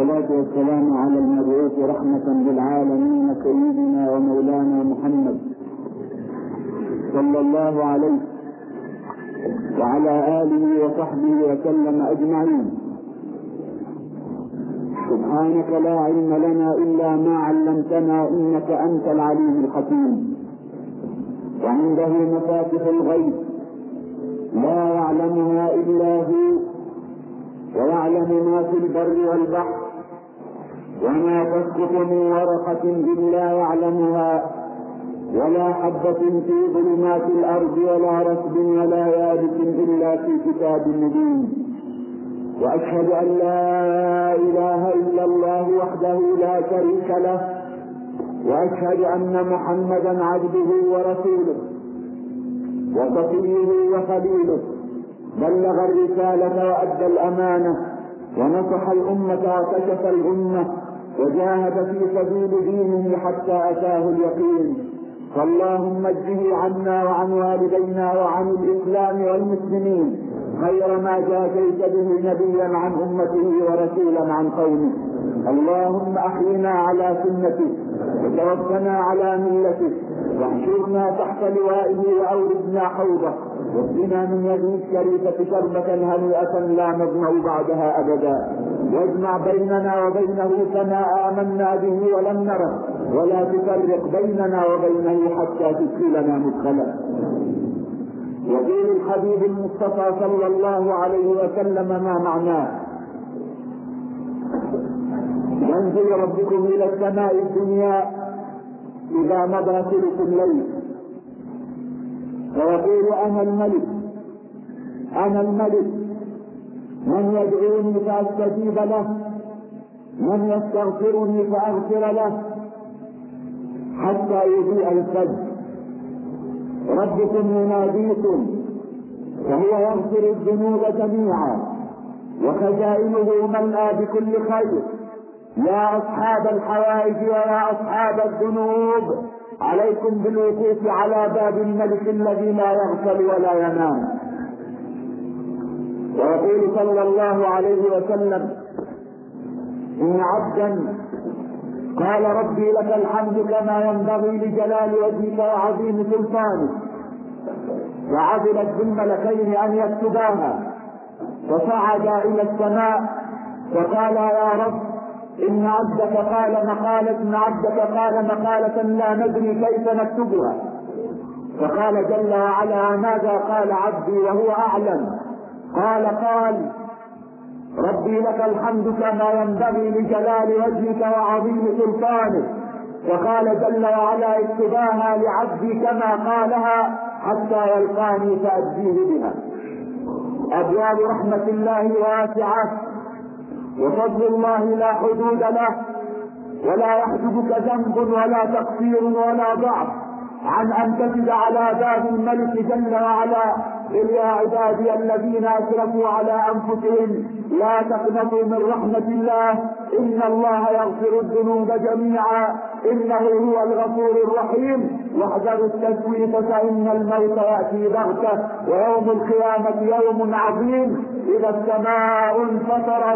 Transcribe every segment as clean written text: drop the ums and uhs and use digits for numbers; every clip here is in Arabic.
والصلاة والسلام على المبعوث رحمة للعالمين سيدنا ومولانا محمد صلى الله عليه وعلى آله وصحبه وسلم أجمعين. سبحانك لا علم لنا إلا ما علمتنا إنك أنت العليم الحكيم. وعنده مفاتح الغيب لا يعلمها إلا هو، ويعلم ما في البر والبحر، وما تسقط من ورقة إلا يعلمها، ولا حبة في ظلمات الأرض ولا رطب ولا يابس إلا في كتاب مبين. وأشهد أن لا إله إلا الله وحده لا شريك له، وأشهد أن محمدا عبده ورسوله وصفيه وخليله، بلغ الرسالة وأدى الأمانة ونصح الأمة وكشف الأمة وجاهد في سبيل دينه حتى أتاه اليقين. فاللهم اجزه عنا وعن والدينا وعن الإسلام والمسلمين خير ما جازيت به نبيا عن أمته ورسولا عن قومه. اللهم أحينا على سنته وتوفنا على ملته، واحشرنا تحت لوائه وأوردنا حوضه، واسقنا من يده الشريفة شربة هنيئة لا نظمأ بعدها أبدا، واجمع بيننا وبينه كما آمنا به ولم نره، ولا تفرق بيننا وبينه حتى تدخلنا مدخلا. يقول الحبيب المصطفى صلى الله عليه وسلم ما معناه: ينزل ربكم إلى السماء الدنيا إذا مضى ثلث الليل ويقول أنا الملك أنا الملك، من يدعوني فأستجيب له، من يستغفرني فأغفر له، حتى يضيء الفجر. ربكم يناديكم فهو يغفر الذنوب جميعا، وخزائنه ملأى بكل خير. يا أصحاب الحوائج ويا أصحاب الذنوب، عليكم بالوقوف على باب الملك الذي لا يغفل ولا ينام. ويقول صلى الله عليه وسلم: إن عبدا قال ربي لك الحمد كما ينبغي لجلال وجهك وعظيم سلطانك، وعدلت بالملكين أن يكتباها، فصعد إلى السماء فقال: يا رب إن عبدك قال مقالة لا ندري كيف نكتبها. فقال جل وعلا: ماذا قال عبدي وهو أعلم؟ قال ربي لك الحمد كما ينبغي لجلال وجهك وعظيم سلطانك. وقال جل وعلا: اكتباها لعبدي كما قالها حتى يلقاني فأجزيه بها. أبواب رحمة الله واسعة، وفضل الله لا حدود له، ولا يحجبك ذنب ولا تقصير ولا ضعف عن أن تجد على باب الملك جل وعلا: قل يا عبادي الذين أسرفوا على أنفسهم لا تقنطوا من رحمة الله إن الله يغفر الذنوب جميعا إنه هو الغفور الرحيم. واحذروا التسويف فإن الموت يأتي بغتة، ويوم القيامة يوم عظيم. إذا السماء انفطرت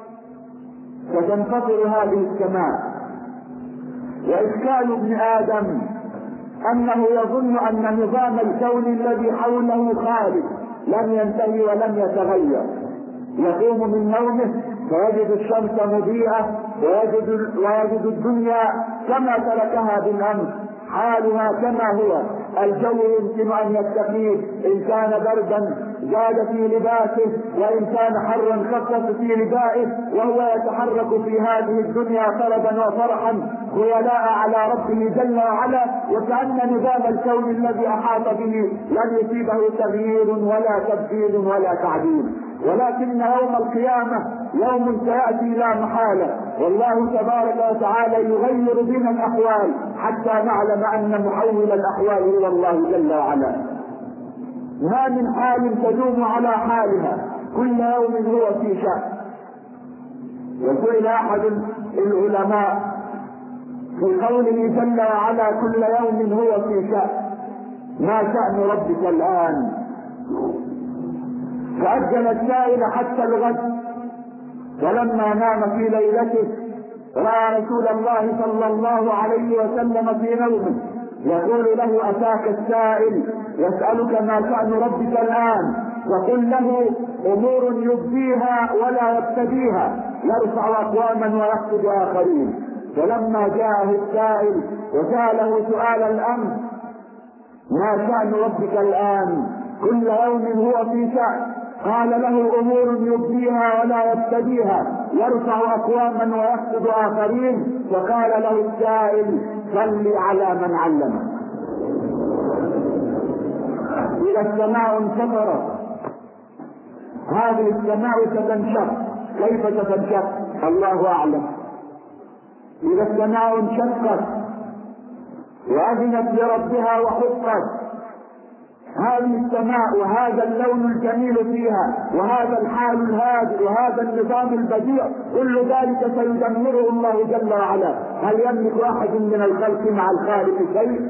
فتنفطر هذه السماء. وإشكال ابن آدم أنه يظن أن نظام الكون الذي حوله خالد لم ينتهي ولم يتغير. يقوم من نومه فيجد الشمس مضيئة ويجد الدنيا كما تركها بالأمس، حالها كما هو. الجو يمكن أن يستفيد، إن كان بردا زاد في لباسه، وإن كان حرا خفف في ردائه، وهو يتحرك في هذه الدنيا طربا وفرحا خيلاء على ربه جل وعلا، وكأن نظام الكون الذي أحاط به لن يصيبه تغيير ولا تبديل ولا تعديل. ولكن يوم القيامة يوم سيأتي لا محالة، والله تبارك وتعالى يغير بنا الأحوال حتى نعلم أن محول الأحوال هو الله جل وعلا. ما من حال تدوم على حالها، كل يوم هو في شأن. وسئل أحد العلماء في قوله جل وعلا: كل يوم هو في شأن، ما شأن ربك الآن؟ فأجل السائل حتى الغد، ولما نام في ليلته رأى رسول الله صلى الله عليه وسلم في نومه يقول له: أتاك السائل يسألك ما شأن ربك الآن، وقل له: أمور يبديها ولا يبتديها، يرفع أقواما ويخفض آخرين. فلما جاءه السائل وسأله سؤال الأمر: ما شأن ربك الآن؟ كل يوم هو في شأن. قال له: أمور يبديها ولا يبتديها، يرفع أقواما ويخفض آخرين. فقال له السائل: صل على من علمك. إذا السماء انفطرت، هذه السماء ستنشق. كيف ستنشق؟ الله أعلم. إذا السماء انشقت وأذنت لربها وحقت، هذه السماء وهذا اللون الجميل فيها وهذا الحال الهادئ وهذا النظام البديع، كل ذلك سيدمره الله جل وعلا. هل يملك أحد من الخلق مع الخالق شيء؟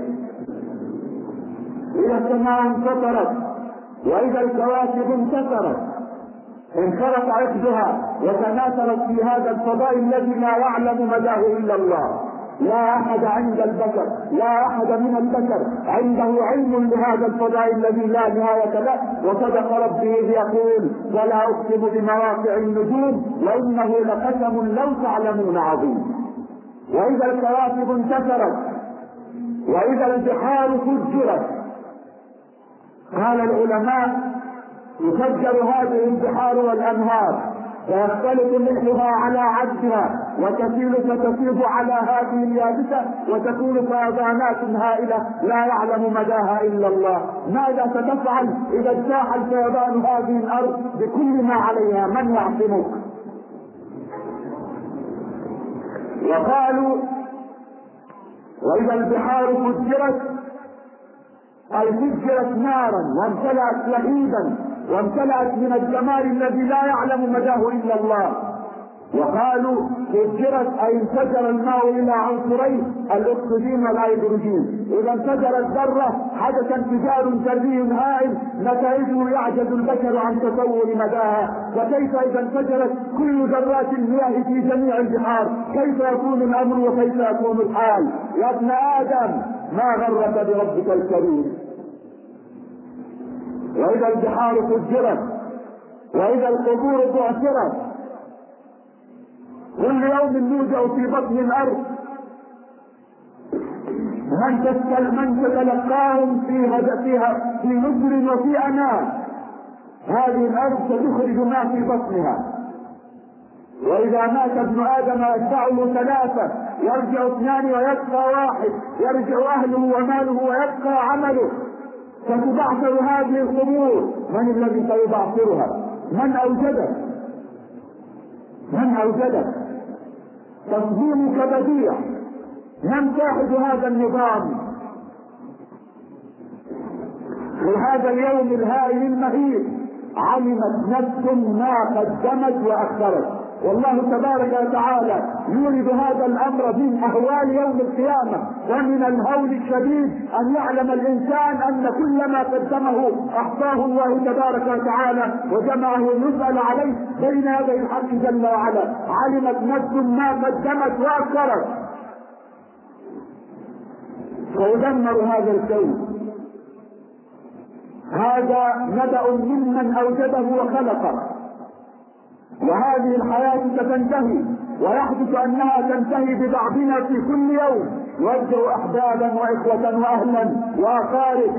إذا السماء انفطرت وإذا الكواكب انتثرت، انفرط عقدها وتناثرت في هذا الفضاء الذي لا يعلم مداه إلا الله. لا أحد عند البشر، لا أحد من البشر عنده علم لهذا الفضاء الذي لا نهاية له. وصدق ربي إذ يقول: ولا أقسم بمواقع النجوم وإنه لقسم لو تعلمون عظيم. وإذا الكواكب انتثرت وإذا البحار فجرت، قال العلماء: تفجر هذه البحار والأنهار فيختلط ملحها على عدها وتسيل فتفيض على هذه اليابسة وتكون فيضانات هائلة لا يعلم مداها إلا الله. ماذا ستفعل إذا اجتاح الفيضان هذه الأرض بكل ما عليها؟ من يعصمك؟ وقالوا: وإذا البحار فجرت، أي فجرت نارا وامتلأت لهيبا وامتلأت من الجمال الذي لا يعلم مداه إلا الله. وقالوا: فجرت أي انفجر الماء إلى عنصرين، الأكسجين والهيدروجين. إذا انفجرت ذرة حدث انفجار ذري هائل نتائجه يعجز البشر عن تصور مداها. فكيف إذا انفجرت كل ذرات المياه في جميع البحار؟ كيف يكون الأمر وكيف يكون الحال؟ يا ابن آدم، ما غرك بربك الكريم؟ وإذا البحار فجرت وإذا القبور بعثرت، كل يوم نوجع في بطن الأرض. من تتلقاهم فيها في نصر وفي أمان. هذه الأرض ستخرج ما في بطنها. وإذا مات ابن آدم يتبعه ثلاثة، يرجع اثنان ويبقى واحد، يرجع أهله وماله ويبقى عمله. ستبعثر هذه القبور. من الذي سيبعثرها؟ من أوجدك؟ من أوجدك؟ تصميمك بديع. من صاحب هذا النظام؟ في هذا اليوم الهائل المهيب علمت نفس ما قدمت وأخرت. والله تبارك وتعالى يورد هذا الأمر من أهوال يوم القيامة. ومن الهول الشديد أن يعلم الإنسان أن كل ما قدمه أحصاه الله تبارك وتعالى وجمعه يسأل عليه بين يدي الحق جل وعلا. علمت نفس ما قدمت وأخرت. فيدمر هذا الكون. هذا نبأ ممن أوجده وخلقه. وهذه الحياة ستنتهي، ويحدث أنها تنتهي ببعضنا في كل يوم. يرجع أحبابا وإخوة وأهلا وأقارب.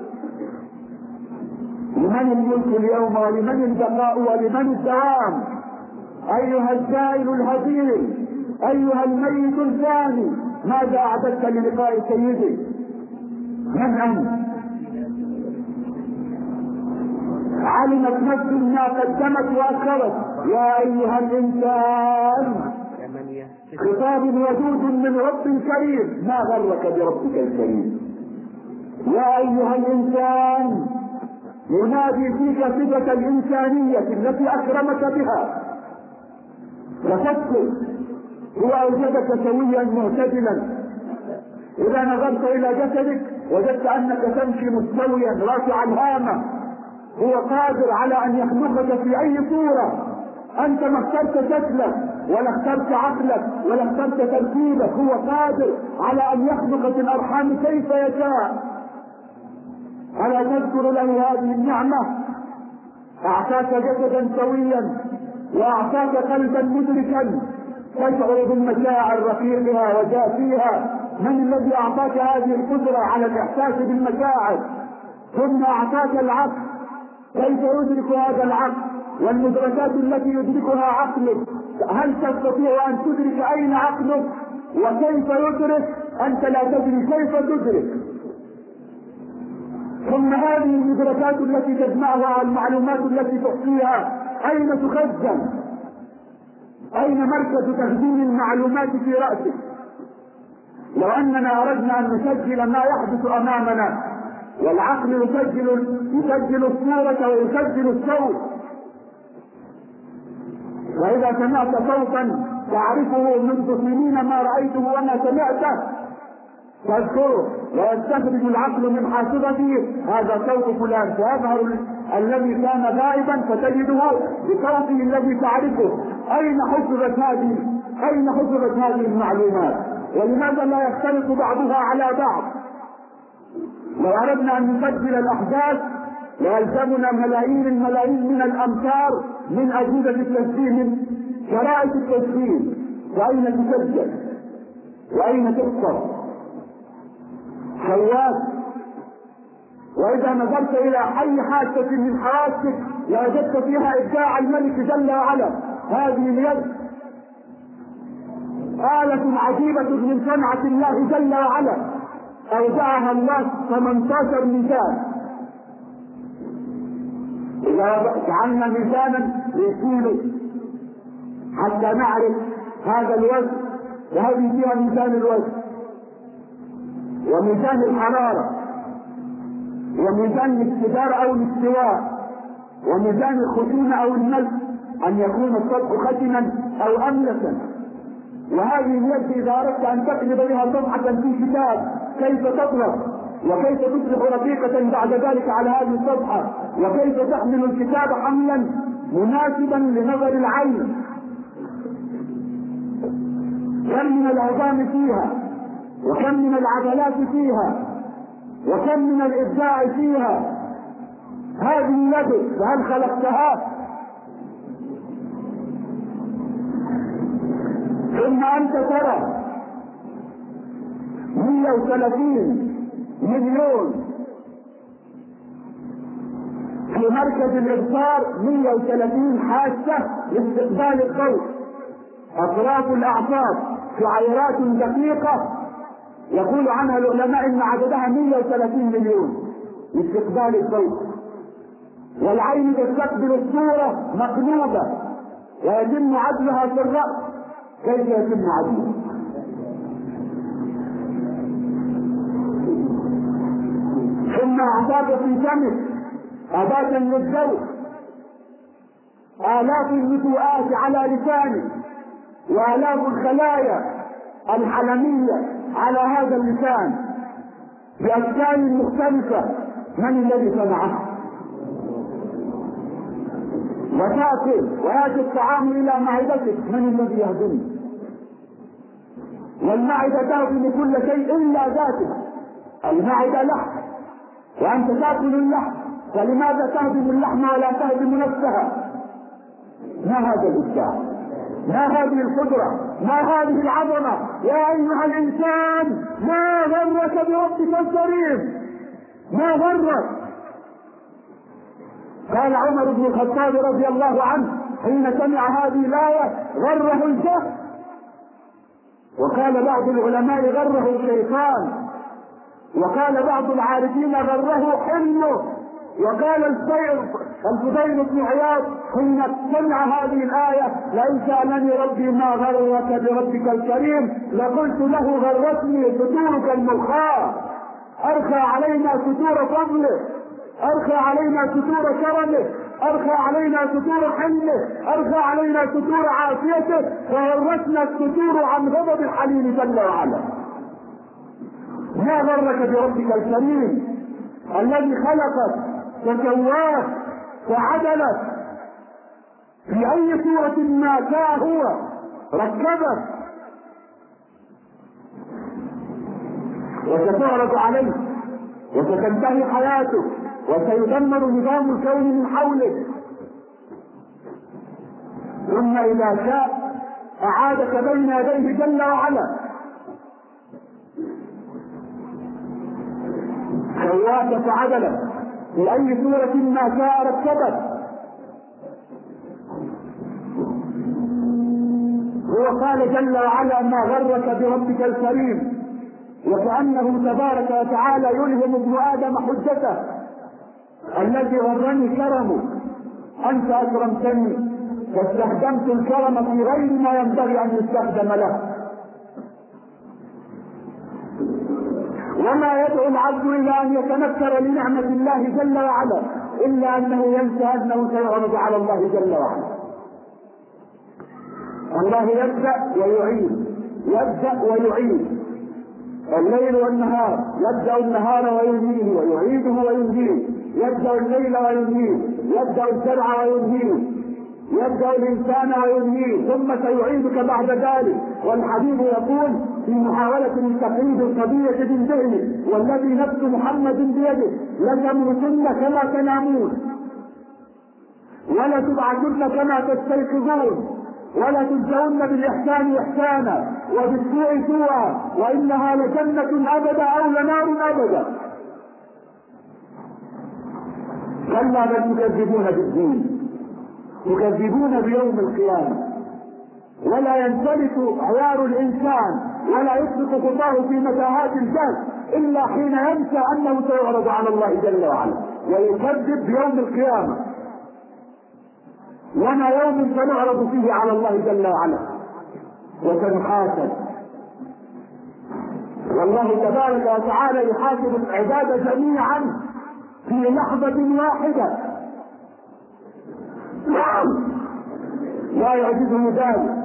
لمن الملك اليوم ولمن البقاء ولمن الدوام؟ أيها السائل الهزيل، أيها الميت الفاني، ماذا أعددت للقاء سيدي؟ من أنت؟ علمت نفس ما قدمت وأخرت. يا أيها الإنسان، خطاب ودود من رب كريم، ما غرك بربك الكريم؟ يا أيها الإنسان، ينادي فيك صفة الإنسانية التي أكرمك بها. وفكر، هو أوجدك سويا معتدلا. إذا نظرت إلى جسدك وجدت أنك تمشي مستويا رافع الهامة. هو قادر على أن يخلقك في أي صورة. انت ما اخترت شكلك ولا اخترت عقلك ولا اخترت ترتيبك، هو قادر على ان يخلق في الارحام كيف يشاء. الا تذكر له هذه النعمه؟ اعطاك جسدا سويا واعطاك قلبا مدركا تشعر بالمشاعر رقيقها وجافيها. من الذي اعطاك هذه القدره على الاحساس بالمشاعر؟ ثم اعطاك العقل، كيف يدرك هذا العقل والمدركات التي يدركها عقلك؟ هل تستطيع ان تدرك اين عقلك وكيف يدرك؟ انت لا تدري كيف تدرك. ثم هذه المدركات التي تجمعها، المعلومات التي تحصيها، اين تخزن؟ اين مركز تخزين المعلومات في رأسك؟ لو اننا اردنا ان نسجل ما يحدث امامنا، والعقل يسجل الصورة ويسجل الصوت، واذا سمعت صوتا تعرفه منذ سنين ما رأيته وما سمعته تذكره، ويستخرج العقل من حافظته هذا صوت فلان، فيظهر الذي كان غائبا فتجده بصوته الذي تعرفه. اين حفظت هذه المعلومات؟ ولماذا لا يختلط بعضها على بعض؟ لو اردنا ان نسجل الاحداث ليلزمنا ملايين من الامتار من اجهزه التسجيل، من شرائط التسجيل، واين تسجل واين تحفظ؟ خياط، واذا نظرت الى اي حاسه من حواسك لوجدت فيها ابداع الملك جل وعلا. هذه اليد آلة عجيبة من صنعة الله جل وعلا، أودعها الله 18 ميزان. إذا جعلنا ميزانا للكيلو حتى نعرف هذا الوزن، وهذه فيها ميزان الوزن وميزان الحرارة وميزان الاستدار أو الاستواء وميزان الخشونة أو الملك، أن يكون الصدق خشنا أو أملسا. وهذه اليد إذا أردت أن تقلب بها صفحة في كتاب كيف تضرب، وكيف تصبح رقيقة بعد ذلك على هذه الصفحة، وكيف تحمل الكتاب حملا مناسبا لنظر العين. كم من العظام فيها، وكم من العضلات فيها، وكم من الإبداع فيها. هذه يدك، فهل خلقتها؟ ثم أنت ترى 130 مليون في مركز الإبصار، 130 حاسة لاستقبال الضوء، أطراف الأعصاب شعيرات دقيقة يقول عنها العلماء إن عددها 130 مليون لاستقبال الضوء. والعين تستقبل الصورة مقلوبة ويتم عدلها في الرأس. كيف يتم عدلها؟ ثم أعطاك في فمك أداة للذوق، آلاف النتوءات على لسانك، وآلاف الخلايا الحلمية على هذا اللسان بأشكال مختلفة. من الذي صنعها؟ وتأكل ويأتي الطعام إلى معدتك، من الذي يهضمه؟ والمعدة تهضم كل شيء إلا ذاتها. المعدة لحم وأنت تأكل اللحم، فلماذا تهضم اللحم ولا تهضم نفسها؟ ما هذا الإبداع؟ ما هذه القدرة؟ ما هذه العظمة؟ يا أيها الإنسان ما غرك بربك الكريم؟ ما غرك؟ قال عمر بن الخطاب رضي الله عنه حين سمع هذه الآية غره الجهل. وقال بعض العلماء غره الشيطان، وقال بعض العارفين غره حلمه. وقال الفضيل بن عياض حين سمع هذه الآية لئن سألني ربي ما غرك بربك الكريم لقلت له غرتني ستورك الملخاة. أرخى علينا ستور فضله، أرخى علينا ستور كرمه، أرخى علينا ستور حلمه، أرخى علينا ستور عافيته، وورثنا الستور عن غضب الحليم جل وعلا. ما غرك بربك الكريم الذي خلقك فسواك فعدلك في أي صورة ما كان هو ركبه وستعرض عليه وستنتهي حياته وسيدمر نظام الكون من حوله، ثم إذا شاء أعادك بين يديه جل وعلا سواك فعدلك في أي صورة ما شاء ركبك. هو قال جل وعلا ما غرك بربك الكريم، وكأنه تبارك وتعالى يلهم ابن آدم حجته الذي غرني كرمه، أنت أكرمتني فاستخدمت الكرم في غير ما ينبغي أن يستخدم له. وما يدعو العبد إلى أن يتنكر لنعمة الله جل وعلا إلا أنه ينسى أنه سيعرض على الله جل وعلا. الله يبدأ ويعيد، يبدأ ويعيد الليل والنهار، يبدأ النهار وينهيه ويعيده وينهيه، يبدأ الليل وينهيه، يبدأ الزرع وينهيه، يبدأ الإنسان وينهيه، ثم سيعيدك بعد ذلك. والحبيب يقول في محاولة لتقريب القضية من ذهنه والذي نفس محمد بيده لتموتن كما تنامون ولا تبعثن كما تستيقظون ولا تجزون بالإحسان إحسانا وبالسوء سوءا وإنها لجنة أبدا أو لنار أبدا. كلا بل تكذبون بالدين، تكذبون بيوم القيامة، ولا ينفلت عيار الإنسان ولا يسلك خطاه في متاهات الجهل إلا حين ينسى أنه سيعرض على الله جل وعلا ويكذب بيوم القيامة. وما يوم سنعرض فيه على الله جل وعلا وسنحاسب، والله تبارك وتعالى يحاسب العباد جميعا في لحظة واحدة لا يعجزه ذلك.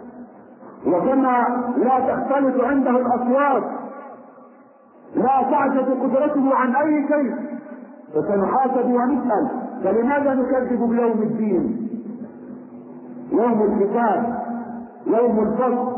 وكما لا تختلف عنده الأصوات لا تعجز قدرته عن أي شيء، فسنحاسب ونسأل. فلماذا نكذب بيوم الدين، يوم الحساب، يوم الفصل،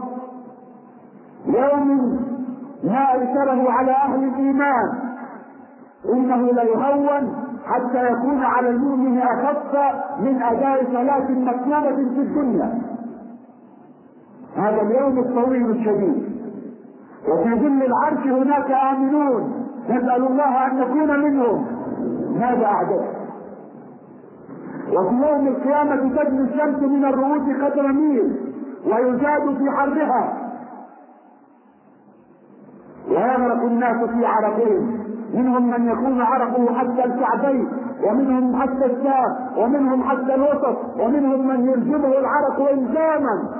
يوم ما أيسره على أهل الإيمان إنه ليهون حتى يكون على المؤمن أخف من أداء صلاة مطلوبة في الدنيا. هذا اليوم الطويل الشديد، وفي ظل العرش هناك آمنون نسأل الله أن نكون منهم. ماذا أعدد؟ وفي يوم القيامة تدنو الشمس من الرؤوس قدر ميل ويزاد في حرها ويغرق الناس في عرقهم، منهم من يكون عرقه حتى الكعبين ومنهم حتى الساق ومنهم حتى الوسط ومنهم من يلزمه العرق إلزاما،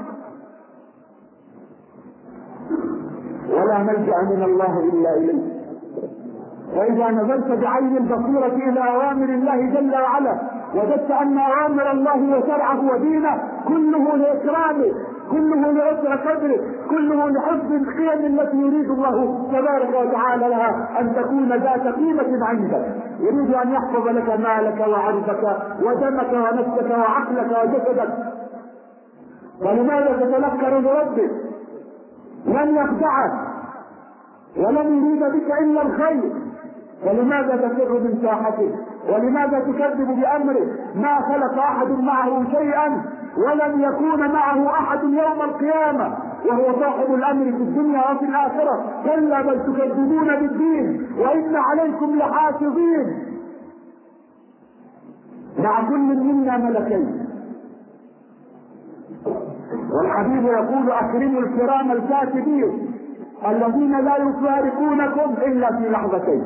ولا ملجأ من الله إلا إليه. وإذا نزلت بعين البصيرة إلى أوامر الله جل وعلا وجدت أن أوامر الله وشرعه ودينه كله لإكرامه، كله لعسر قدره، كله لحفظ القيم التي يريد الله تبارك وتعالى لها أن تكون ذات قيمة عندك. يريد أن يحفظ لك مالك وعرضك ودمك ونفسك وعقلك وجسدك. ولماذا تتنكر لربك؟ لن يخدعك ولن يريد بك إلا الخير، فلماذا تفر من ساحته؟ ولماذا تكذب بأمره؟ ما خلق أحد معه شيئا ولن يكون معه أحد يوم القيامة وهو صاحب الأمر في الدنيا وفي الآخرة. كلا بل تكذبون بالدين وإن عليكم لحافظين مع كل منا ملكين. والحبيب يقول أكرموا الكرام الكاتبين الذين لا يفارقونكم إلا في لحظتين،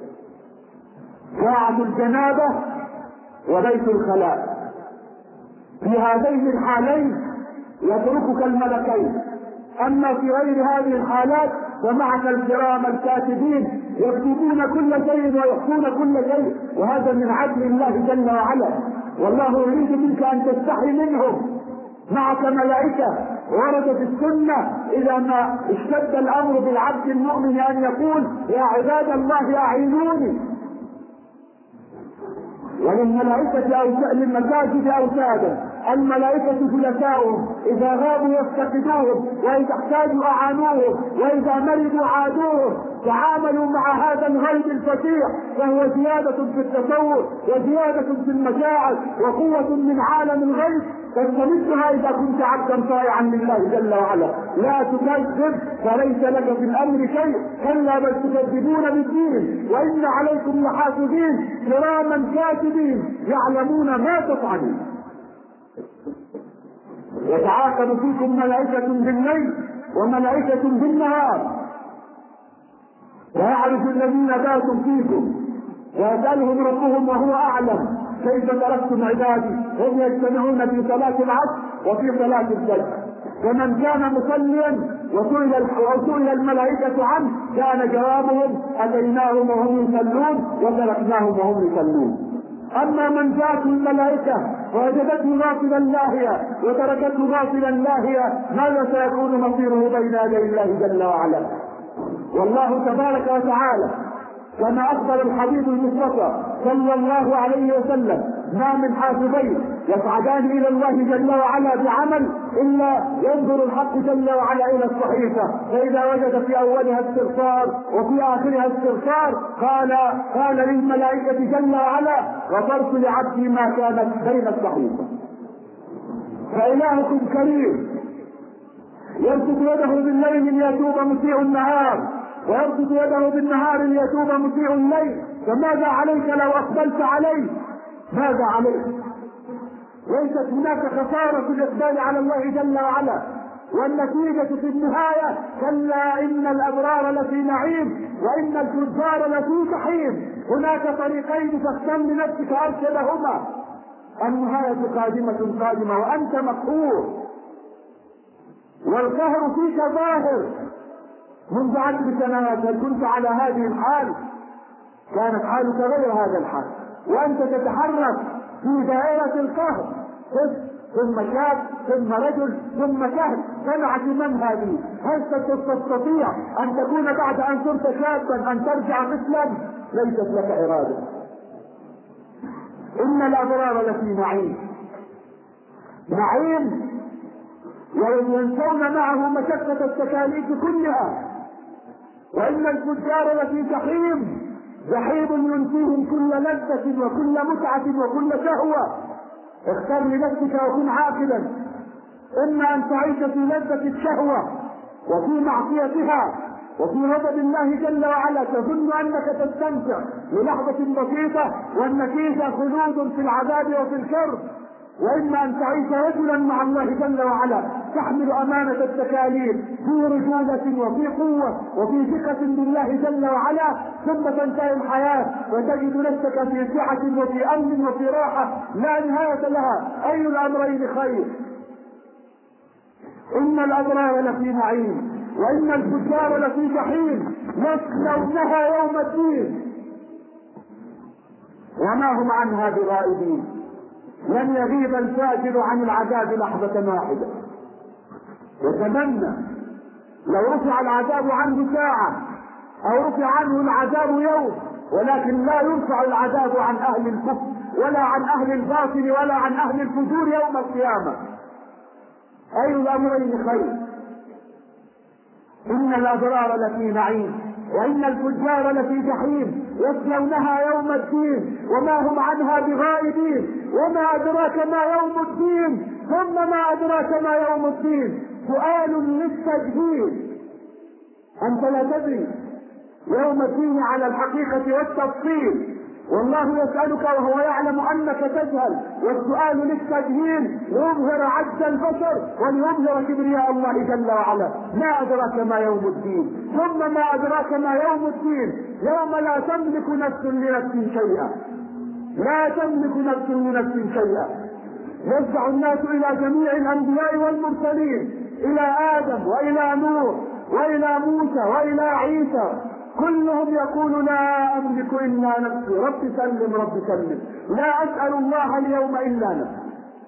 ساعة الجنابة وبيت الخلاء. في هذين الحالين يتركك الملكين، أما في غير هذه الحالات فمعك الكرام الكاتبين يكتبون كل شيء ويحصون كل شيء، وهذا من عدل الله جل وعلا. والله يريد منك أن تستحي منهم. معك ملائكة ورد في السنة إذا ما اشتد الأمر بالعبد المؤمن أن يقول يا عباد الله أعينوني. وللملائكة للمساجد أوتادا الملائكة جلساؤهم، إذا غابوا يفتقدوهم، وإذا احتاجوا أعانوهم، وإذا مرضوا عادوهم. تعاملوا مع هذا الغيب الفسيح، فهو زيادة في التصور وزيادة في المشاعر وقوة من عالم الغيب تستمدها إذا كنت عبدا طائعا لله جل وعلا. لا تكذب فليس لك في الأمر شيء، كلا بل تكذبون بالدين وإن عليكم لحافظين كراما كاتبين يعلمون ما تفعلون. يتعاقب فيكم ملائكة بالليل وملائكة بالنهار، ويعرف الذين باتوا فيكم ويسألهم ربهم وهو أعلم كيف تركتم عبادي. هم يجتمعون في صلاة العصر وفي صلاة الفجر، ومن كان مصليا وسئل الملائكة عنه كان جوابهم أتيناهم وهم يصلون وتركناهم وهم يصلون. أما من جاءت الملائكة ووجدته غافلا لاهيا وتركته غافلا لاهيا ماذا سيكون مصيره بين يدي الله جل وعلا؟ والله تبارك وتعالى كما أخبر الحبيب المصطفى صلى الله عليه وسلم ما من حافظين يصعدان إلى الله جل وعلا بعمل إلا ينظر الحق جل وعلا إلى الصحيفة، فإذا وجد في أولها استغفار وفي آخرها استغفار قال للملائكة جل وعلا غفرت لعبدي ما كانت بين الصحيفة. فإلهكم كريم يبسط يده بالليل ليتوب مسيء النهار، ويبسط يده بالنهار ليتوب مسيء الليل. فماذا عليك لو أقبلت عليه؟ ماذا عليك؟ ليست هناك خسارة في الإقبال على الله جل وعلا، والنتيجة في النهاية كلا إن الأبرار لفي نعيم وإن الفجار لفي جحيم. هناك طريقين فاختم لنفسك أرشدهما. النهاية قادمة وأنت مقهور، والقهر فيك ظاهر. منذ 10 سنوات هل كنت على هذه الحال؟ كانت حالك غير هذا الحال، وأنت تتحرك في دائرة القهر، ثم شاب ثم رجل ثم شهر. سمعت من هذه؟ هل تستطيع أن تكون بعد أن صرت شابا أن ترجع مثلا؟ ليست لك إرادة. إن الأبرار لفي نعيم وينسون معه مشقة التكاليف كلها، وإن الفجار لفي جحيم ينسيهم كل لذة وكل متعة وكل شهوة. اختر لنفسك وكن عاقلا، إما أن تعيش في لذة الشهوة وفي معصيتها وفي غضب الله جل وعلا تظن أنك تستمتع للحظة بسيطة والنتيجة خلود في العذاب وفي الشر، وإما أن تعيش رجلا مع الله جل وعلا تحمل أمانة التكاليف في رجولة وفي قوة وفي ثقة بالله جل وعلا، ثم تنتهي الحياة وتجد نفسك في صحة وفي أمن وفي راحة لا نهاية لها. أي الأمرين خير؟ إن الأبرار لفي نعيم وإن الفجار لفي جحيم يصلونها يوم الدين وما هم عنها بغائبين. لن يغيب الفاجر عن العذاب لحظة واحدة. يتمنى لو رفع العذاب عنه ساعة أو رفع عنه العذاب يوم، ولكن لا يرفع العذاب عن أهل الكفر ولا عن أهل الباطل ولا عن أهل الفجور يوم القيامة. أي الأمرين خير؟ إن الأبرار لفي نعيم وإن الفجار لفي جحيم يصلونها يوم الدين وما هم عنها بغائبين. وما أدراك ما يوم الدين؟ ثم ما أدراك ما يوم الدين؟ سؤال للتجهيل. أنت لا تدري يوم الدين على الحقيقة والتفصيل، والله يسألك وهو يعلم أنك تجهل، والسؤال للتجهيل ليظهر عجز البشر وليظهر كبرياء الله جل وعلا. ما أدراك ما يوم الدين؟ ثم ما أدراك ما يوم الدين؟ يوم لا تملك نفس لنفس شيئا، لا تملك نفس لنفس شيئا. يرجع الناس إلى جميع الأنبياء والمرسلين، إلى آدم وإلى نوح وإلى موسى وإلى عيسى، كلهم يقول لا أملك إلا نفسي، رب سلم رب سلم، لا أسأل الله اليوم إلا نفسي.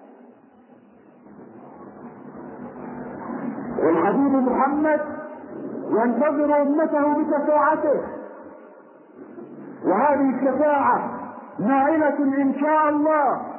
والحبيب محمد ينتظر أمته بشفاعته، وهذه الشفاعة نائلة إن شاء الله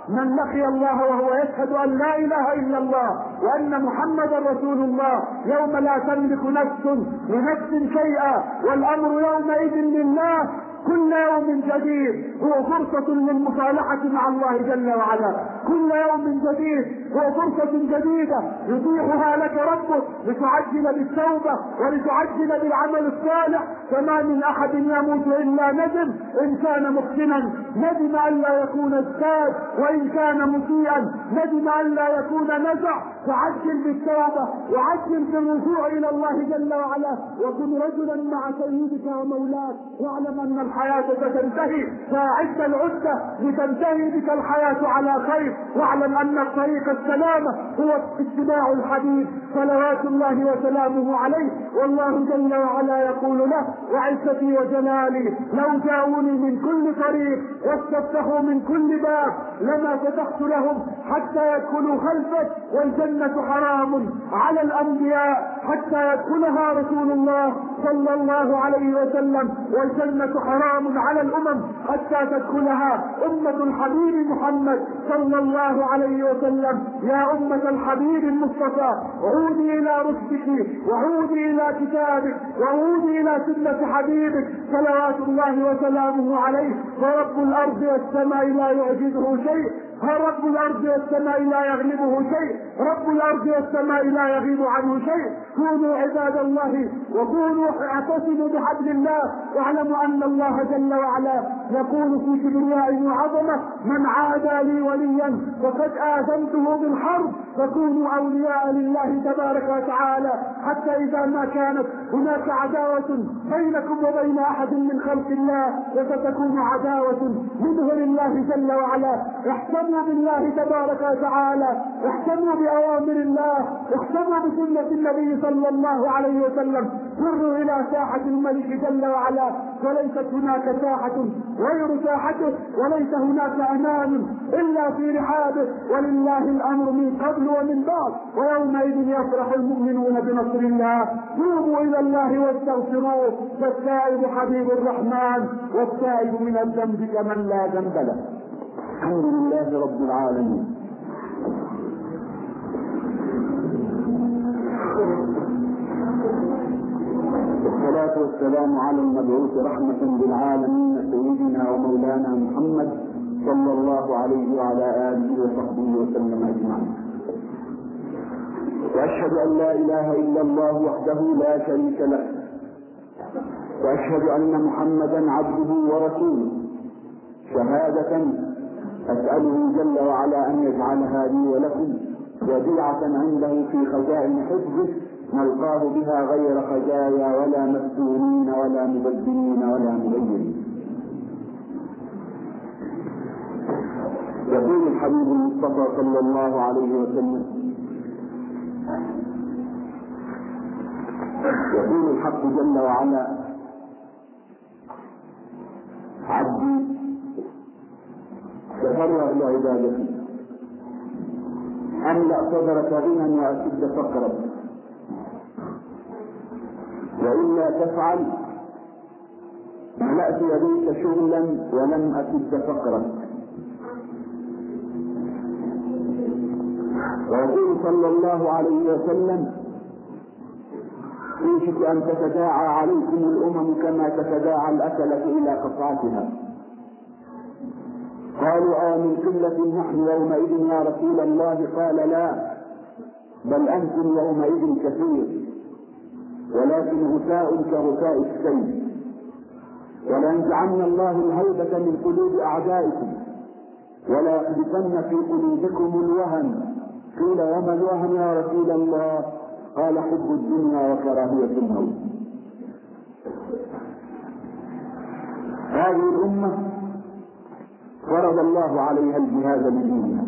من لقي الله وهو يشهد أن لا إله إلا الله وأن محمدا رسول الله يوم لا تملك نفس لنفس شيئا والأمر يومئذ لله كل يوم جديد هو فرصة للمصالحة مع الله جل وعلا. كل يوم جديد هو فرصة جديدة يتيحها لك ربك لتعجل بالتوبة ولتعجل بالعمل الصالح. فما من أحد يموت إلا ندم، إن كان محسنا ندم أن لا يكون ازداد، وإن كان مسيئا ندم أن لا يكون نزع. فعجل بالتوبة وعجل بالرجوع إلى الله جل وعلا، وكن رجلا مع سيدك ومولاك، واعلم أن الحياة ستنتهي، فأعد العدة لتنتهي بك الحياة على خير، واعلم أن الطريق السلامة هو اتباع الحبيب صلوات الله وسلامه عليه. والله جل وعلا يقول له: وعزتي وجلالي لو جاءوني من كل طريق واستفتحوا من كل باب لما فتحت لهم حتى يدخلوا خلفك، والجنة حرام على الأنبياء حتى يدخلها رسول الله صلى الله عليه وسلم، والجنة حرام على الأمم حتى تدخلها أمة الحبيب محمد صلى الله عليه وسلم. يا أمة الحبيب المصطفى، عودي إلى رشدك، وعودي إلى كتابك، وعودي إلى سنة حبيبك صلوات الله وسلامه عليه. فرب الأرض والسماء لا يعجزه شيء، رب الأرض والسماء لا يغلبه شيء، رب الأرض والسماء لا يغيب عنه شيء. كونوا عباد الله وكونوا اعتصموا بحبل الله، واعلموا أن الله جل وعلا يقول في كبرياء وعظمة: من عادى لي وليا فقد آذنته بالحرب. فكونوا أولياء لله تبارك وتعالى، حتى إذا ما كانت هناك عداوة بينكم وبين أحد من خلق الله وستكون عداوة منه لله جل وعلا، احكموا بالله تبارك وتعالى، احكموا بأوامر الله، احكموا بسنة النبي صلى الله عليه وسلم، فروا إلى ساحة الملك جل وعلا، وليست هناك ساحة غير ساحته، وليس هناك أمان إلا في رحابه، ولله الأمر من قبل ومن بعد، ويومئذ يفرح المؤمنون بنصر الله. توبوا إلى الله واستغفروه، فالتائب حبيب الرحمن، والتائب من الذنب كمن لا ذنب له. الحمد لله رب العالمين، والصلاة والسلام على المبعوث رحمة للعالمين سيدنا ومولانا محمد صلى الله عليه وعلى آله وصحبه وسلم أجمعين. وأشهد أن لا إله إلا الله وحده لا شريك له، وأشهد أن محمدا عبده ورسوله، شهادة أسأله جل وعلا أن يجعلها لي ولكم وديعة عنده في خزائن حفظه، نلقاه بها غير خزايا ولا مفتونين ولا مبدلين ولا مغيرين. يقول الحبيب المصطفى صلى الله عليه وسلم: يقول الحق جل وعلا: عبدي تفرغ لعبادتي، أملأ صدرك غنى وأسد فقرك، وإلا تفعل ملأت يديك شغلا ولم أسد فقرك. ويقول صلى الله عليه وسلم: يوشك أن تتداعى عليكم الأمم كما تتداعى الأكلة إلى قطعتها. قالوا: من قلة نحن يومئذ يا رسول الله؟ قال: لا، بل أنتم يومئذ كثير، ولكن غثاء كغثاء السيل. ولينزعن الله الهيبة من قلوب أعدائكم، ولا يقذفن في قلوبكم الوهن. قيل: وما الوهن يا رسول الله؟ قال: حب الدنيا وكراهية الموت. هذه الأمة فرض الله عليها الجهاد بدينها،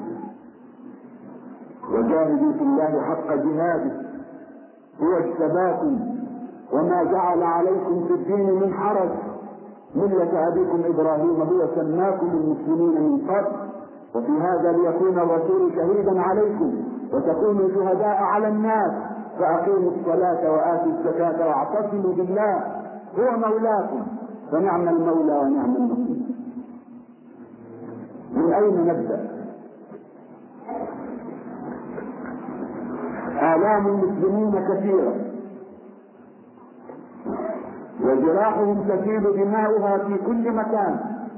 وجاهدوا في الله حق جهاده، هو اجتباكم وما جعل عليكم في الدين من حرج، ملة أبيكم إبراهيم، هو سماكم المسلمين من قبل وفي هذا ليكون الرسول شهيدا عليكم وتكونوا شهداء على الناس. فأقيموا الصلاة وآتوا الزكاة واعتصموا بالله، هو مولاكم، فنعم المولى ونعم النصير. من أين نبدأ؟ آلام المسلمين كثيرة، وجراحهم تسيل دماؤها في كل مكان،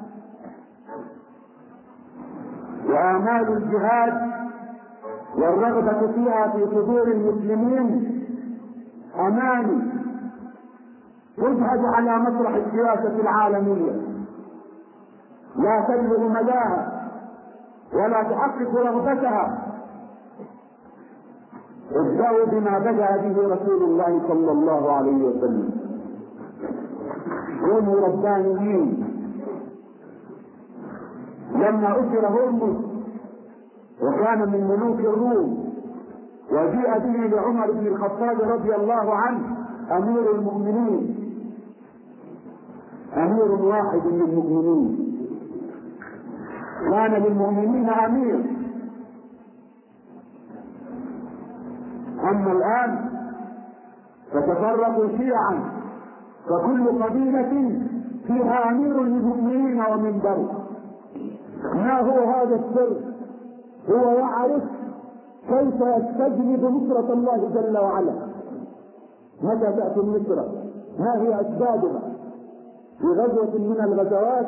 وآمال الجهاد والرغبة فيها في صدور المسلمين أماني تجهد على مسرح السياسة العالمية، لا تبلغ مداها ولا تحقق رغبتها. ابدأوا بما بدأ به رسول الله صلى الله عليه وسلم، كونوا ربانيين. لما أسر هرمز وكان من ملوك الروم وجيء به لعمر بن الخطاب رضي الله عنه أمير المؤمنين، أمير واحد للمؤمنين، كان للمؤمنين أمير. أما الآن فتفرقوا شيعا، فكل قبيلة فيها أمير للمؤمنين ومنبر. ما هو هذا السر؟ هو يعرف كيف يستجلب نصرة الله جل وعلا. متى تأتي النصرة؟ ما هي أسبابها؟ في غزوة من الغزوات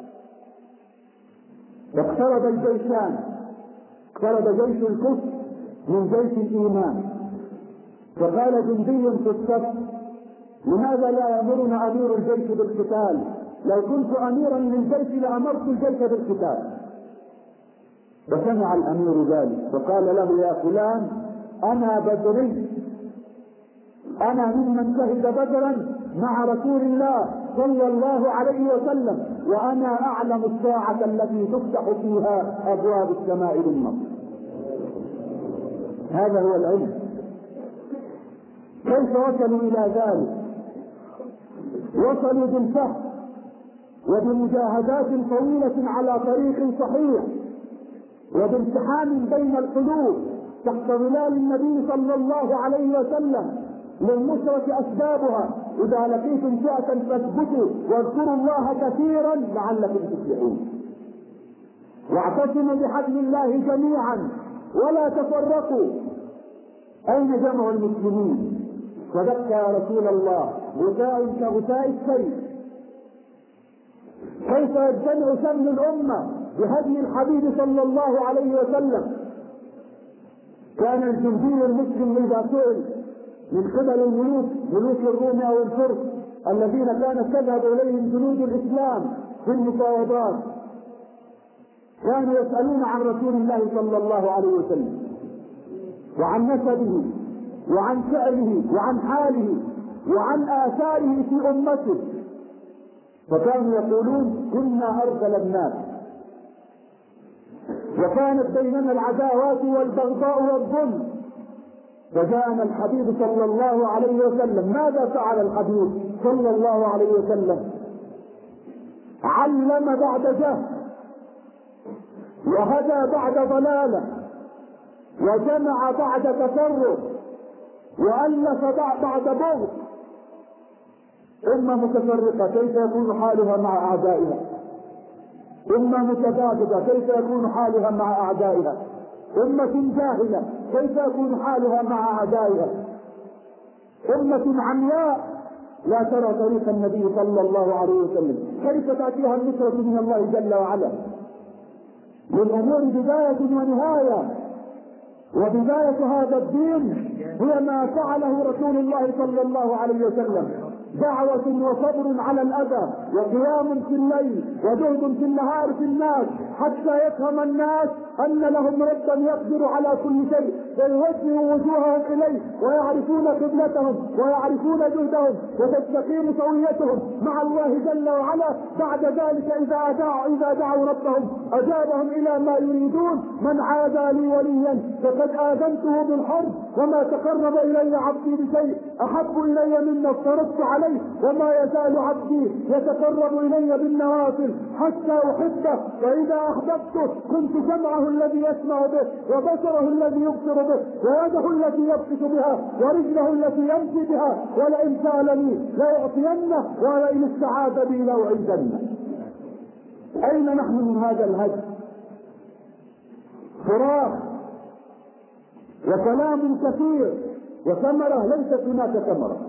اقترب الجيشان، اقترب جيش الكفر من جيش الإيمان، فقال جندي في الصف: لماذا لا يأمرنا أمير الجيش بالقتال؟ لو كنت أميرا للجيش لأمرت الجيش بالقتال. فسمع الأمير ذلك فقال له: يا فلان، أنا بدري، أنا ممن شهد بدرا مع رسول الله صلى الله عليه وسلم، وأنا أعلم الساعة التي تفتح فيها أبواب السماء بالنصر. هذا هو العلم. كيف وصلوا إلى ذلك؟ وصلوا بالفهم وبمجاهدات طويلة على طريق صحيح، وبامتحان بين القلوب تحت ظلال النبي صلى الله عليه وسلم للنصرة أسبابها. إذا لقيتم فئة فاثبتوا واذكروا الله كثيرا لعلكم تفلحون، واعتصموا بحبل الله جميعا ولا تفرقوا. أين جمع المسلمين؟ صدقت يا رسول الله، غثاء كغثاء السيل. كيف يجتمع شمل الأمة بهدي الحبيب صلى الله عليه وسلم؟ كان الجندي المسلم إذا سئل من قبل الملوك، ملوك الروم أو الفرس الذين كانت تذهب إليهم جنود الإسلام في المفاوضات، كانوا يسألون عن رسول الله صلى الله عليه وسلم وعن نسبه وعن فعله وعن حاله وعن آثاره في أمته، فكانوا يقولون: كنا أرذل الناس، وكانت بيننا العداوات والبغضاء والظلم. فجاءنا الحبيب صلى الله عليه وسلم، ماذا فعل الحبيب صلى الله عليه وسلم؟ علم بعد جهل، وهدى بعد ضلاله، وجمع بعد تفرق، وألف بعد بغض. أمة متفرقة كيف يكون حالها مع أعدائها؟ أمة متباغضة كيف يكون حالها مع أعدائها؟ أمة جاهلة كيف يكون حالها مع أعدائها؟ أمة عمياء لا ترى طريق النبي صلى الله عليه وسلم، كيف تأتيها النصرة من الله جل وعلا؟ للأمور بداية ونهاية، وبداية هذا الدين هي ما فعله رسول الله صلى الله عليه وسلم: دعوة وصبر على الأذى، وقيام في الليل، وجهد في النهار في الناس، حتى يفهم الناس أن لهم ربا يقدر على كل شيء، فيوجهوا وجوههم إليه ويعرفون قبلتهم ويعرفون جهدهم، وتستقيم سويتهم مع الله جل وعلا. بعد ذلك إذا دعوا ربهم أجابهم إلى ما يريدون: من عادى لي وليا فقد آذنته بالحرب، وما تقرب إلي عبدي بشيء أحب إلي مما افترضت عليه، وما يزال عبدي يتقرب إلي بالنوافل حتى أحبه، فإذا أحببته كنت سمعه الذي يسمع به، وبصره الذي يبصر به، ويده التي يبطش بها، ورجله التي يمشي بها، ولئن سألني لأعطينه، ولئن استعاذ بي لأعيذنه. أين نحن من هذا الهدف؟ فراغ. وكلام كثير وثمرة ليست هناك ثمرة.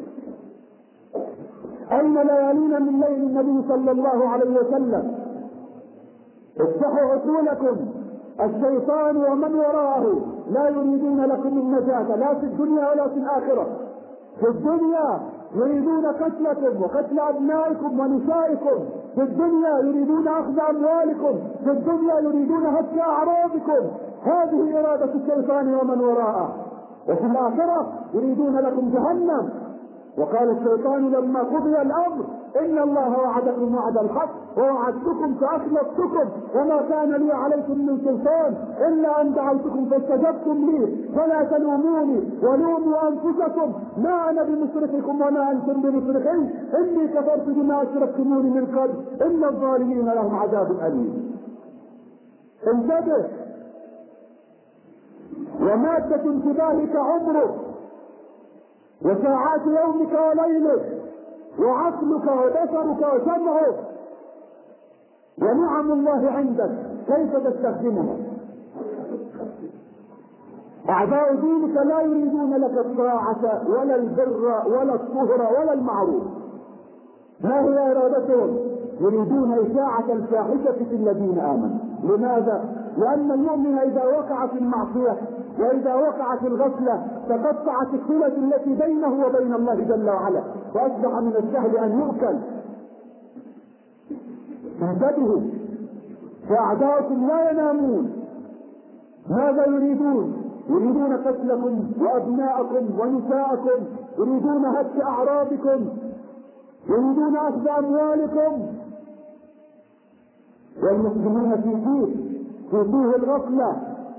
أين ليالين من ليل النبي صلى الله عليه وسلم؟ افتحوا عقولكم، الشيطان ومن وراءه لا يريدون لكم النجاة لا في الدنيا ولا في الآخرة. في الدنيا يريدون قتلكم وقتل أبنائكم ونسائكم، في الدنيا يريدون أخذ أموالكم، في الدنيا يريدون هتك أعراضكم. هذه إرادة الشيطان ومن وراءه. وفي الآخرة يريدون لكم جهنم. وقال الشيطان لما قضي الأمر إن الله وعدكم وعد الحق ووعدتكم فأخلفتكم وما كان لي عليكم من سلطان إلا أن دعوتكم فاستجبتم لي فلا تلوموني ولوموا أنفسكم ما أنا بمصرخكم وما أنتم بمصرخي إني كفرت بما أشركتموني من قبل إن الظالمين لهم عذاب أليم. انتبه، ومادة انتباهك عمرك وساعات يومك وليلك وعقلك وبصرك وسمعك ونعم الله عندك، كيف تستخدمها؟ أعداء دينك لا يريدون لك الطاعة ولا البر ولا الطهر ولا المعروف. ما هي إرادتهم؟ يريدون إشاعة الفاحشة في الذين آمنوا. لماذا؟ لأن المؤمن إذا وقع في المعصية وإذا وقع في الغفلة تقطعت الصلة التي بينه وبين الله جل وعلا وأصبح من السهل أن يؤكل. انتبهوا، فأعداؤكم لا ينامون. ماذا يريدون؟ يريدون قتلكم وأبناءكم ونساءكم، يريدون هتك أعراضكم، يريدون أخذ أموالكم. والمسلمون في فيه الغفلة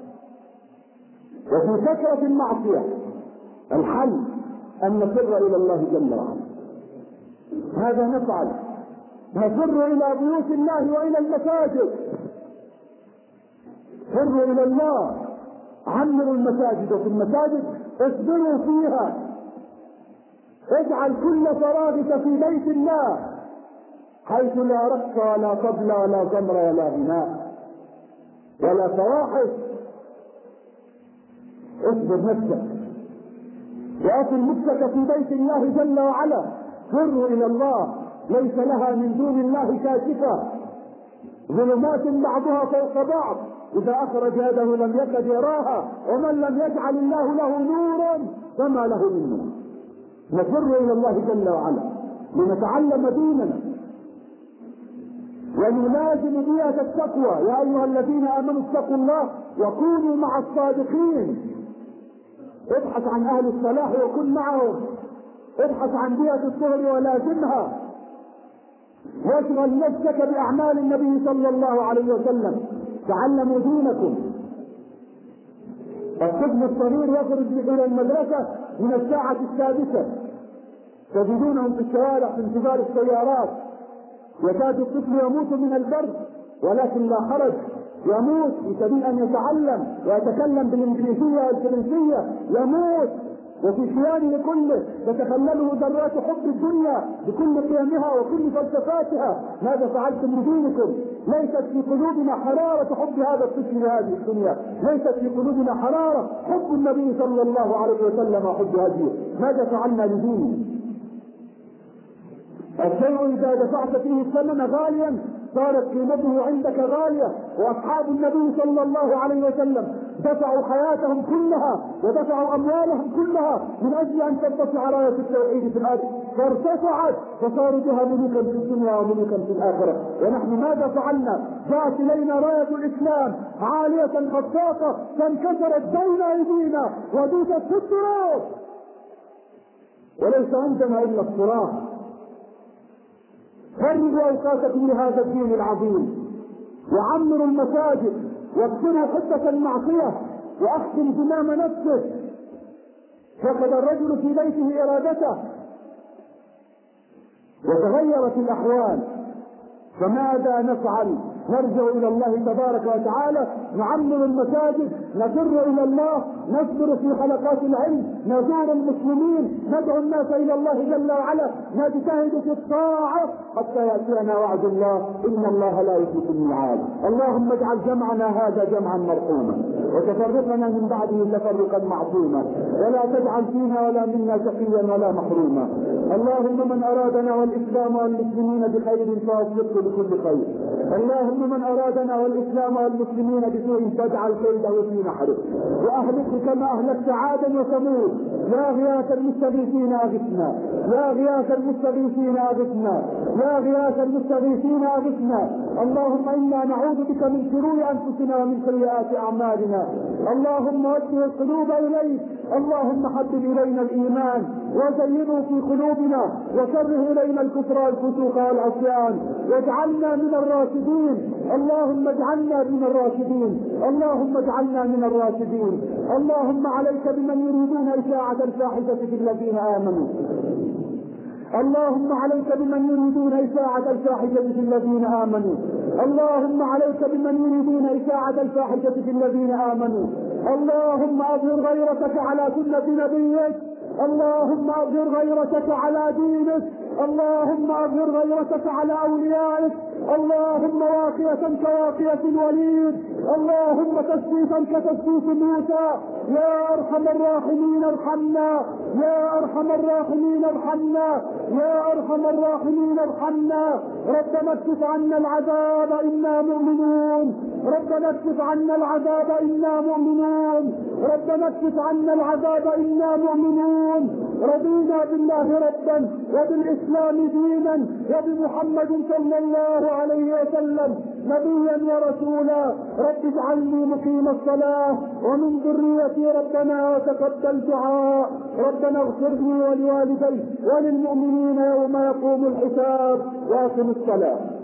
وفي كثرة المعصية. الحل أن نفر إلى الله جل وعلا. هذا نفعل، نفر إلى بيوت الله وإلى المساجد. فروا إلى الله، عمروا المساجد، وفي المساجد اصبروا فيها. اجعل كل فراغك في بيت الله حيث لا رقص ولا طبل ولا زمر ولا غناء ولا فواحش. اصبر نفسك واصل نفسك في بيت الله جل وعلا. فروا الى الله، ليس لها من دون الله كاشفة، ظلمات بعضها فوق بعض، اذا اخرج يده لم يكد يراها، ومن لم يجعل الله له نورا فما له من نور. نفر الى الله جل وعلا لنتعلم ديننا ونلازم بيئة التقوى. يا ايها الذين امنوا اتقوا الله وكونوا مع الصادقين. ابحث عن اهل الصلاح وكن معهم، ابحث عن بيئة الطهر ولازمها، واشغل نفسك باعمال النبي صلى الله عليه وسلم. تعلموا دينكم. الطفل الصغير يخرج الى المدرسة من الساعة 6 تجدونهم في الشوارع في انتظار السيارات. يكاد الطفل يموت من البرد ولكن لا حرج، يموت في سبيل ان يتعلم ويتكلم بالانجليزية والفرنسية، يموت وفي كيانه كله تتخلله ذرات حب الدنيا بكل قيمها وكل فلسفاتها. ماذا فعلتم بدينكم؟ ليست في قلوبنا حرارة حب هذا الطفل لهذه الدنيا، ليست في قلوبنا حرارة حب النبي صلى الله عليه وسلم وحب هديه. ماذا فعلنا لدينه؟ الشيء إذا دفعت فيه الثمن غاليا صارت قيمته عندك غالية. وأصحاب النبي صلى الله عليه وسلم دفعوا حياتهم كلها ودفعوا أموالهم كلها من أجل أن ترتفع راية التوحيد في الأرض، فارتفعت فصاروا بها ملوكا في الدنيا وملوكا في الآخرة. ونحن ماذا فعلنا؟ جاءت إلينا راية الإسلام عالية خفاقة فانكسرت بين أيدينا ودوست في التراب، وليس عندنا إلا الصراخ. فرغوا اوقاتكم لهذا الدين العظيم، وعمروا المساجد، واكسروا حدة المعصية، واحسن زمام نفسه. فقد الرجل في بيته ارادته وتغيرت الاحوال. فماذا نفعل نرجع إلى الله تبارك وتعالى، نعمر المساجد، نفر إلى الله، نصبر في حلقات العلم، نزور المسلمين، ندعو الناس إلى الله جل وعلا، نجتهد في الطاعة حتى يأتينا وعد الله إن الله لا يخلف الميعاد. اللهم اجعل جمعنا هذا جمعا مرحوما وتفرقنا من بعده تفرقا معصوما، ولا تجعل فينا ولا منا شقيا ولا محروما. اللهم من أرادنا والإسلام والمسلمين بخير فأوفقه بكل خير. اللهم من أرادنا والإسلام والمسلمين بسوء فاجعل كيده في نحره وأهلكه كما أهلكت عادا وثمود. يا غياث المستغيثين أغثنا، يا غياث المستغيثين أغثنا، يا غياث المستغيثين أغثنا. اللهم إنا نعوذ بك من شرور أنفسنا ومن سيئات أعمالنا. اللهم وجه القلوب إليك، اللهم حبب إلينا الإيمان وزينه في قلوبنا وكره إلينا الكفر والفسوق والعصيان واجعلنا من الراشدين. اللهم اجعلنا من الراشدين، اللهم اجعلنا من الراشدين. اللهم عليك بمن يريدون إشاعة الفاحشة في الذين آمنوا، اللهم عليك بمن يريدون إشاعة الفاحشة في الذين آمنوا، اللهم عليك بمن يريدون إشاعة الفاحشة في الذين آمنوا. اللهم أظهر غيرتك على سنة نبيك، اللهم أظهر غيرتك على دينك، اللهم أظهر غيرتك على أوليائك، اللهم واقية كواقية الوليد، اللهم تسبيحا كتسبيح موسى. يا أرحم الراحمين ارحمنا، يا أرحم الراحمين ارحمنا، يا أرحم الراحمين ارحمنا. ربنا اكشف عنا العذاب إنا مؤمنون، ربنا اكشف عنا العذاب إنا مؤمنون، ربنا اكشف عنا العذاب إنا مؤمنون. رضينا بالله ربا وبالإسلام دينا وبمحمد صلى الله عليه وسلم نبيا ورسولا. رب اجعلني مقيم الصلاة ومن ذريتي ربنا وتقبل دعاء. ربنا اغفر لي ولوالدي وللمؤمنين يوم يقوم الحساب. واقم الصلاة.